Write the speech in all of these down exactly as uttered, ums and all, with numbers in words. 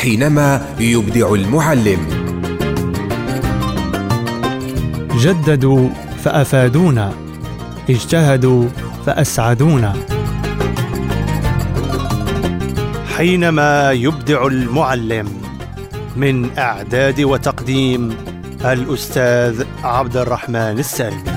حينما يبدع المعلم. جددوا فأفادونا، اجتهدوا فأسعدونا. حينما يبدع المعلم، من إعداد وتقديم الأستاذ عبد الرحمن السالمي.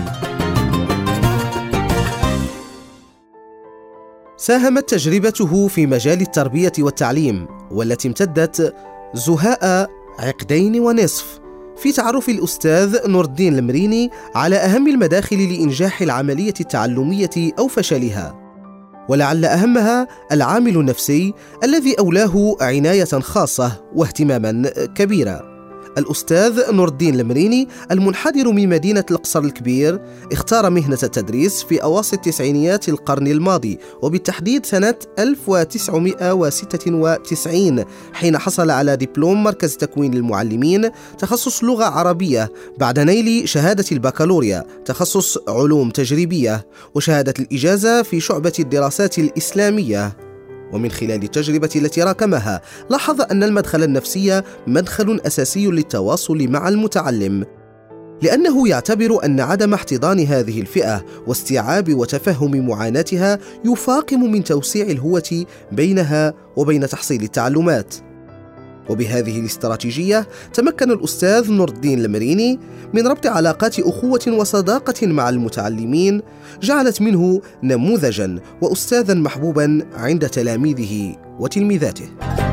ساهمت تجربته في مجال التربية والتعليم، والتي امتدت زهاء عقدين ونصف، في تعرف الأستاذ نور الدين المريني على أهم المداخل لإنجاح العملية التعلمية أو فشلها، ولعل أهمها العامل النفسي الذي أولاه عناية خاصة واهتماما كبيرا. الأستاذ نور الدين المريني المنحدر من مدينة القصر الكبير اختار مهنة التدريس في أواسط تسعينيات القرن الماضي، وبالتحديد سنة ألف وتسعمائة وستة وتسعين، حين حصل على دبلوم مركز تكوين المعلمين تخصص لغة عربية، بعد نيل شهادة البكالوريا تخصص علوم تجريبية وشهادة الإجازة في شعبة الدراسات الإسلامية. ومن خلال التجربة التي راكمها لاحظ أن المدخل النفسي مدخل أساسي للتواصل مع المتعلم، لأنه يعتبر أن عدم احتضان هذه الفئة واستيعاب وتفهم معاناتها يفاقم من توسيع الهوة بينها وبين تحصيل التعلمات. وبهذه الاستراتيجية تمكن الأستاذ نور الدين المريني من ربط علاقات أخوة وصداقة مع المتعلمين، جعلت منه نموذجا وأستاذا محبوبا عند تلاميذه وتلميذاته.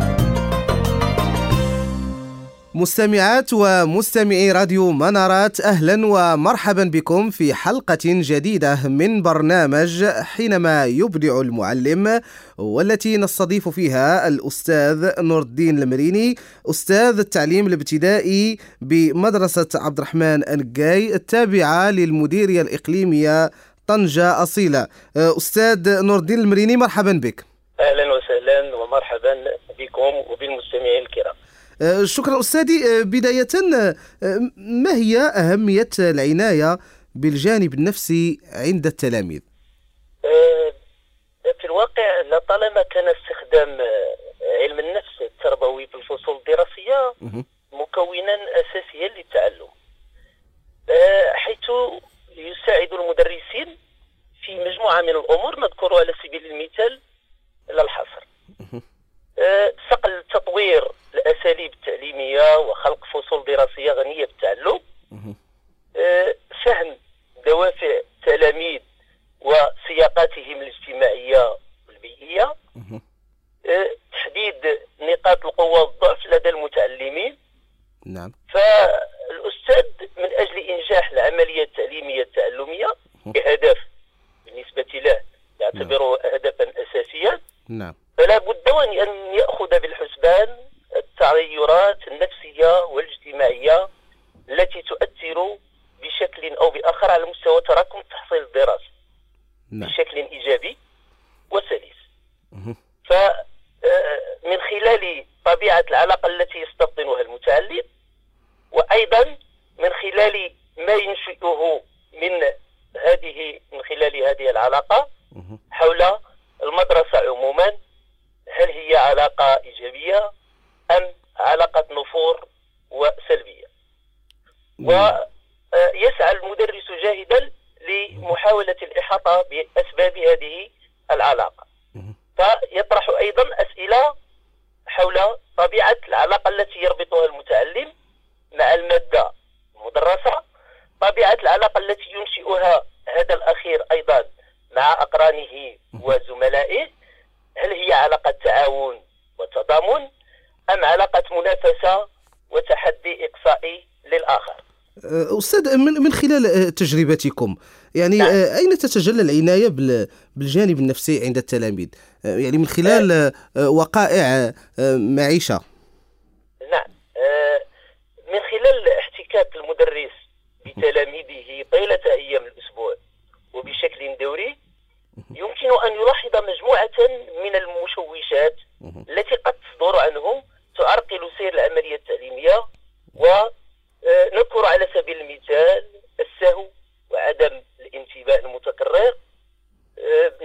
مستمعات ومستمعي راديو منارات، أهلا ومرحبا بكم في حلقة جديدة من برنامج حينما يبدع المعلم، والتي نستضيف فيها الأستاذ نور الدين المريني، أستاذ التعليم الابتدائي بمدرسة عبد الرحمن النقاي التابعة للمديرية الإقليمية طنجة أصيلة. أستاذ نور الدين المريني، مرحبا بك. أهلا وسهلا ومرحبا بكم وبالمستمعين الكرام. شكرا أستاذي. بداية، ما هي أهمية العناية بالجانب النفسي عند التلاميذ؟ في الواقع لطالما كان استخدام علم النفس التربوي في الفصول الدراسية مكونا أساسيا للتعلم، حيث يساعد المدرسين في مجموعة من الأمور نذكر على سبيل المثال لا الحصر: صقل تطوير الأساليب التعليمية وخلق فصول دراسية غنية بالتعلم، فهم دوافع التلاميذ وسياقاتهم الاجتماعية والبيئية، تحديد نقاط القوة والضعف لدى المتعلمين. نعم. فالأستاذ من أجل إنجاح العملية التعليمية التعلمية بهدف بالنسبة له يعتبره هدفا أساسيا، نعم، فلا بد أن يأخذ بالحسبان التغيرات النفسية والاجتماعية التي تؤثر بشكل أو بآخر على مستوى تراكم التحصيل الدراسي، نعم، بشكل إيجابي وسلس. فمن خلال طبيعة العلاقة التي يستبطنها المتعلم، وأيضا من خلال ما ينشئه من هذه من خلال هذه العلاقة حول المدرسة عموما، هل هي علاقة إيجابية أم علاقة نفور وسلبية؟ ويسعى المدرس جاهدا لمحاولة الإحاطة بأسباب هذه العلاقة، فيطرح أيضا أسئلة حول طبيعة العلاقة التي يربطها المتعلم مع المادة المدرسة، طبيعة العلاقة التي ينشئها هذا الأخير أيضا مع أقرانه وزملائه، هل هي علاقة تعاون وتضامن أم علاقة منافسة وتحدي إقصائي للآخر؟ أستاذ، من من خلال تجربتكم يعني نعم. أين تتجلى العناية بالجانب النفسي عند التلاميذ؟ يعني من خلال وقائع معيشة. نعم، من خلال احتكاك المدرس بتلاميذه طيلة أيام الأسبوع وبشكل دوري، يمكن أن يلاحظ مجموعة من المشوشات التي قد تصدر عنهم تعرقل سير العملية التعليمية. ونذكر على سبيل المثال السهو وعدم الانتباه المتكرر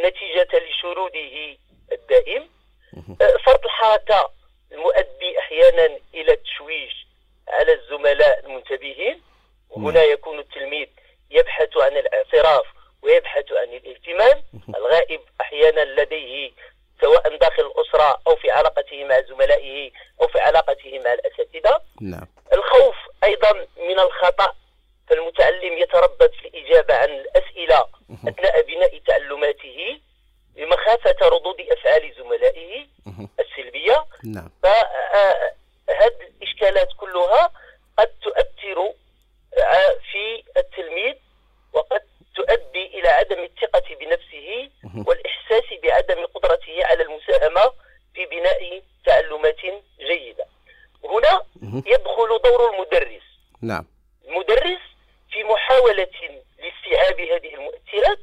نتيجة لشروده الدائم، فرط الحركة المؤدي أحيانا أحيانا إلى التشويش على الزملاء المنتبهين. وهنا يكون التلميذ يبحث عن الاعتراف ويبحث عن الاهتمام. الغائب أحيانا لديه سواء داخل الأسرة أو في علاقته مع زملائه أو في علاقته مع الأساتذة. نعم. الخوف أيضا من الخطأ، فالمتعلم يتردد في الإجابة عن الأسئلة أثناء بناء تعلماته لمخافة ردود أفعال زملائه السلبية. نعم. فهذه الإشكالات كلها قد تؤثر في التلميذ وقد تؤدي إلى عدم الثقة بنفسه والإحساس بعدم قدرته على المساهمة في بناء تعلمات جيدة. هنا يدخل دور المدرس. نعم. المدرس في محاولة لاستيعاب هذه المؤثرات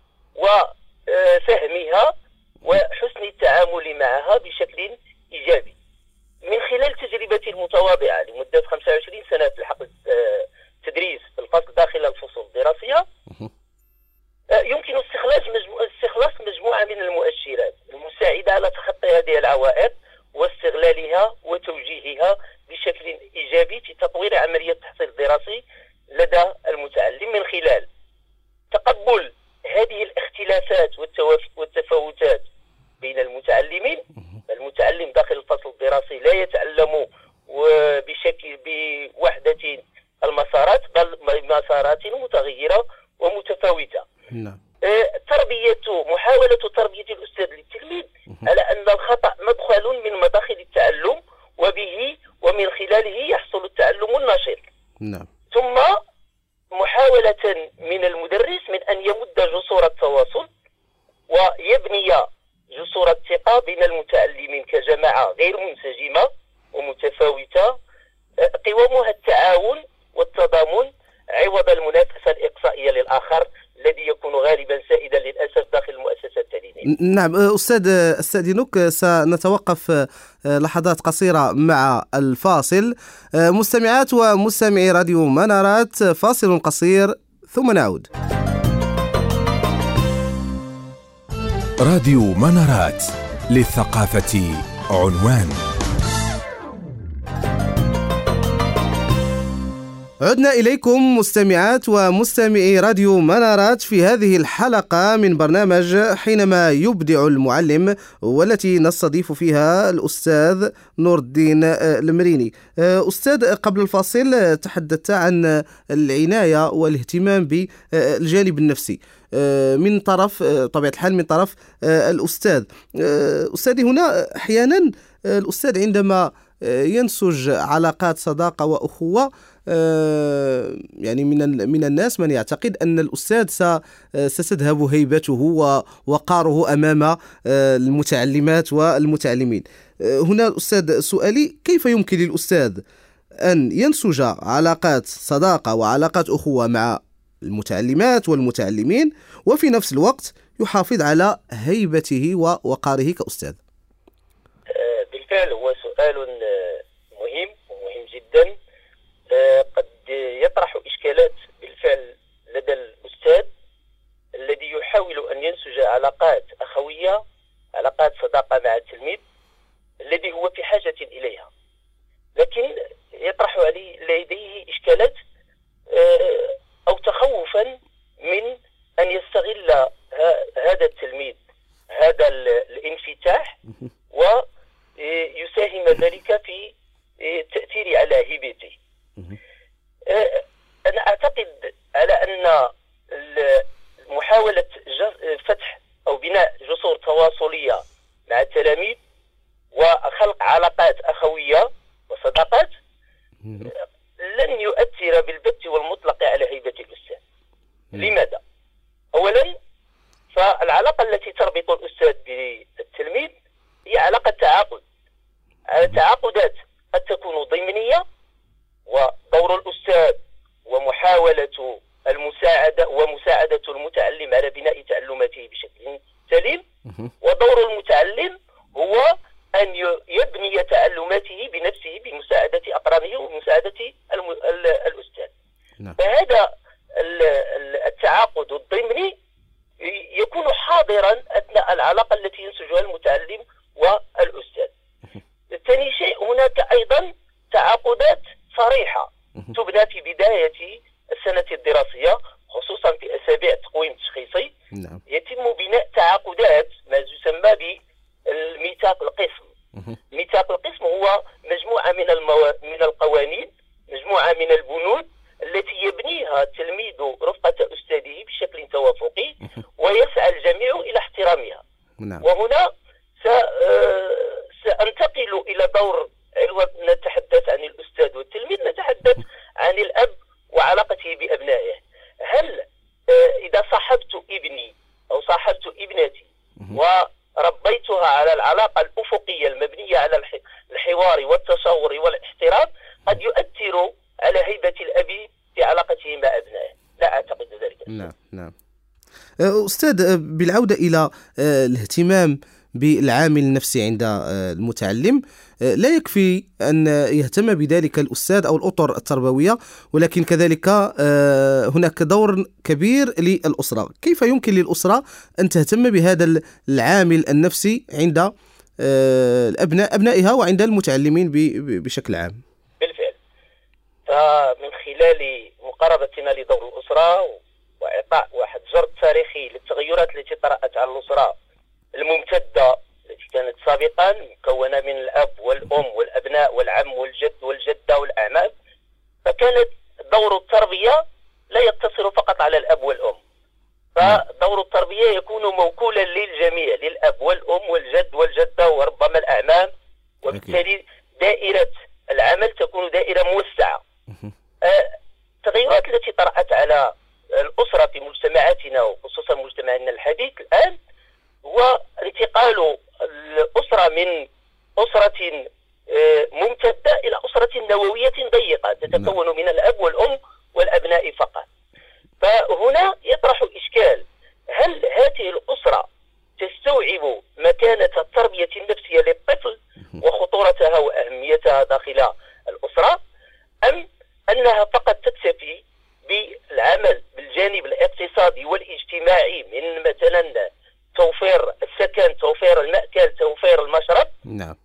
وفهمها وحسن التعامل معها بشكل إيجابي. من خلال تجربتي المتواضعة لمدة خمسة وعشرين سنة في الحقل التدريس في الفصل داخل الفصول الدراسية، يمكن استخلاص مجموعة استخلاص مجموعة من المؤشرات المساعدة على تخطي هذه العوائق واستغلالها وتوجيهها بشكل إيجابي في تطوير عملية التحصيل الدراسي لدى المتعلم، من خلال تقبل هذه الاختلافات والتفاوتات بين المتعلمين. المتعلم داخل الفصل الدراسي لا يتعلم بشكل بوحدة المسارات، بل مسارات متغيرة ومتفاوتة. نعم. تربية محاولة تربية الأستاذ للتلميذ على أن الخطأ مدخل من مداخل التعلم وبه ومن خلاله يحصل التعلم النشيط. نعم. ثم محاولة من المدرس من أن يمد جسور التواصل ويبني جسور الثقة بين المتعلمين كجماعة غير منسجمة ومتفاوتة قوامها التعاون والتضامن عوض المنافسة الإقصائية للآخر الذي يكون غالبا سائدا للأسف داخل المؤسسة التعليمية. نعم أستاذ، أستأذنك سنتوقف لحظات قصيرة مع الفاصل. مستمعات ومستمعي راديو منارات، فاصل قصير ثم نعود. راديو منارات، للثقافة عنوان. عدنا إليكم مستمعات ومستمعي راديو منارات في هذه الحلقة من برنامج حينما يبدع المعلم، والتي نستضيف فيها الأستاذ نور الدين المريني. أستاذ، قبل الفاصل تحدثت عن العناية والاهتمام بالجانب النفسي من طرف طبيعة الحال من طرف الأستاذ. أستاذي، هنا أحيانا الأستاذ عندما ينسج علاقات صداقة وأخوة، يعني من من الناس من يعتقد أن الأستاذ ستذهب هيبته ووقاره أمام المتعلمات والمتعلمين. هنا الأستاذ، سؤالي: كيف يمكن للأستاذ أن ينسج علاقات صداقة وعلاقات أخوة مع المتعلمات والمتعلمين وفي نفس الوقت يحافظ على هيبته ووقاره كأستاذ؟ بالفعل هو سؤال مهم ومهم جدا، قد يطرح إشكالات بالفعل لدى الأستاذ الذي يحاول أن ينسج علاقات أخوية، علاقات صداقة مع التلميذ الذي هو في حاجة إليها، لكن يطرح عليه لديه إشكالات أو تخوفا من أن يستغل هذا التلميذ هذا الانفتاح ويساهم ذلك في التأثير على هيبته. أنا أعتقد على أن محاولة فتح أو بناء جسور تواصلية مع التلاميذ وخلق علاقات أخوية وصداقات لن يؤثر بالبت والمطلق على هيبة الأستاذ. لماذا؟ أولا، فالعلاقة التي تربط الأستاذ بالتلميذ هي علاقة تعاقد. التعاقدات قد تكون ضمنية، ودور الأستاذ ومحاولة المساعدة ومساعدة المتعلم على بناء تعلماته بشكل سليم، ودور المتعلم هو أن يبني تعلماته بنفسه بمساعدة أقرانه ومساعدة الأستاذ. فهذا التعاقد الضمني يكون حاضرا أثناء العلاقة التي ينسجها المتعلم والأستاذ. ثاني شيء هناك أيضا تعاقدات صريحة تبنى في بداية السنة الدراسية، خصوصا في أسابيع التقويم التشخيصي. نعم. يتم بناء تعاقدات ما يسمى بالميثاق القسم. ميثاق القسم هو مجموعة من المو... من القوانين، مجموعة من البنود التي يبنيها التلميذ رفقة أستاذه بشكل توافقي ويسعى الجميع إلى احترامها. نعم. وهنا س... سأنتقل إلى دور عوض نتحدث عن الأستاذ والتلميذ، نتحدث عن الأب وعلاقته بأبنائه. هل إذا صاحبت ابني أو صاحبت ابنتي وربيتها على العلاقة الأفقية المبنية على الحوار والتشاور والاحترام، قد يؤثر على هيبة الأب في علاقته مع أبنائه؟ لا أعتقد ذلك. نعم نعم. أستاذ، بالعودة إلى الاهتمام بالعامل النفسي عند المتعلم، لا يكفي أن يهتم بذلك الأستاذ أو الأطر التربوية، ولكن كذلك هناك دور كبير للأسرة. كيف يمكن للأسرة أن تهتم بهذا العامل النفسي عند الأبناء أبنائها وعند المتعلمين بشكل عام؟ بالفعل، فمن خلال مقاربتنا لدور الأسرة وإعطاء واحد جرد تاريخي للتغيرات التي طرأت على الأسرة الممتدة التي كانت سابقا مكونة من الأب والأم والأبناء والعم والجد والجدة والأعمام، فكانت دور التربية لا يقتصر فقط على الأب والأم، فدور التربية يكون موكولا للجميع، للأب والأم والجد والجدة وربما الأعمام، وبالتالي دائرة العمل تكون دائرة موسعة. التغيرات التي طرأت على الأسرة في مجتمعاتنا وخصوصا مجتمعنا الحديث الآن هو انتقال الأسرة من أسرة ممتدة إلى أسرة نووية ضيقة تتكون من الأب والأم والأبناء فقط. فهنا يطرح إشكال: هل هذه الأسرة تستوعب مكانة التربية النفسية للطفل وخطورتها وأهميتها داخل الأسرة، أم أنها فقط تكتفي بالعمل بالجانب الاقتصادي والاجتماعي من مثلا توفير السكن، توفير المأكل، توفير المشرب، نعم،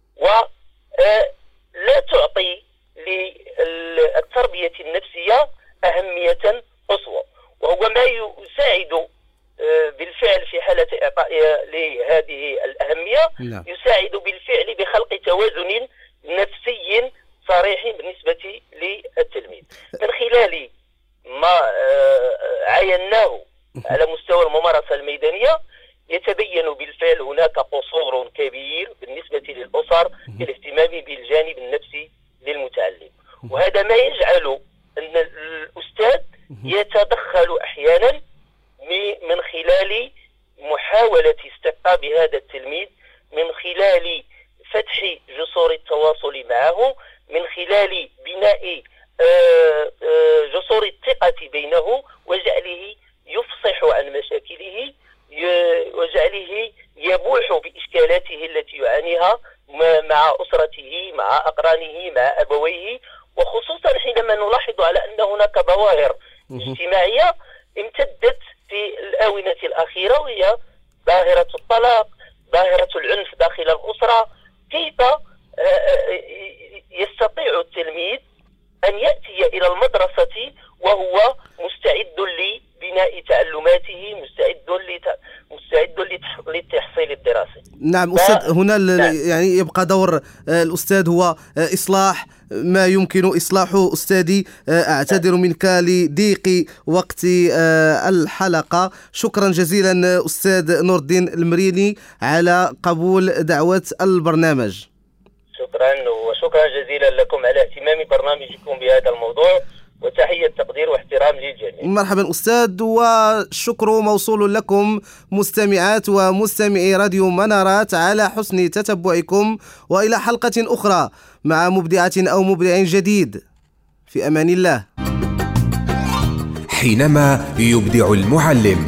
ولا تعطي للتربية النفسية أهمية قصوى؟ وهو ما يساعد بالفعل في حالة إعطاء لهذه الأهمية، نعم، يساعد بالفعل بخلق توازن نفسي صريح بالنسبة للتلميذ من خلال ما عايناه على مستوى الممارسة الميدانية. يتبين بالفعل هناك قصور كبير بالنسبة للأسر في الاهتمام بالجانب النفسي للمتعلم، وهذا ما يجعل أن الأستاذ يتدخل أحيانا من خلال محاولة استقطاب هذا التلميذ، من خلال فتح جسور التواصل معه، من خلال بناء جسور الثقة بينه وجعله يفصح عن مشاكله وجعله يبوح بإشكالاته التي يعانيها مع أسرته، مع أقرانه، مع أبويه، وخصوصا حينما نلاحظ على أن هناك ظواهر اجتماعية امتدت في الآونة الأخيرة، وهي ظاهرة الطلاق، ظاهرة العنف داخل الأسرة. كيف يستطيع التلميذ أن يأتي إلى المدرسة وهو مستعد لبناء تعلماته، مستعد مستعد للتحصيل الدراسي؟ نعم أستاذ، هنا نعم. يعني يبقى دور الأستاذ هو إصلاح ما يمكن إصلاحه. أستاذي، أعتذر منك لضيق وقت الحلقة. شكرا جزيلا أستاذ نور الدين المريني على قبول دعوة البرنامج. شكرا، وشكرا جزيلا لكم على اهتمام برنامجكم بهذا الموضوع، وتحية تقدير واحترام للجميع. مرحبا أستاذ، والشكر موصول لكم مستمعات ومستمعي راديو منارات على حسن تتبعكم، وإلى حلقة أخرى مع مبدعة أو مبدع جديد. في أمان الله. حينما يبدع المعلم.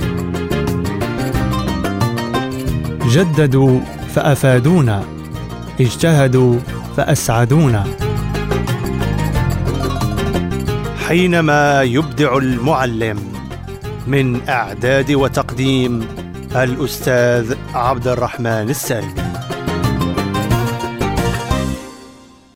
جددوا فأفادونا، اجتهدوا فأسعدونا. حينما يبدع المعلم، من إعداد وتقديم الأستاذ عبد الرحمن السالمي.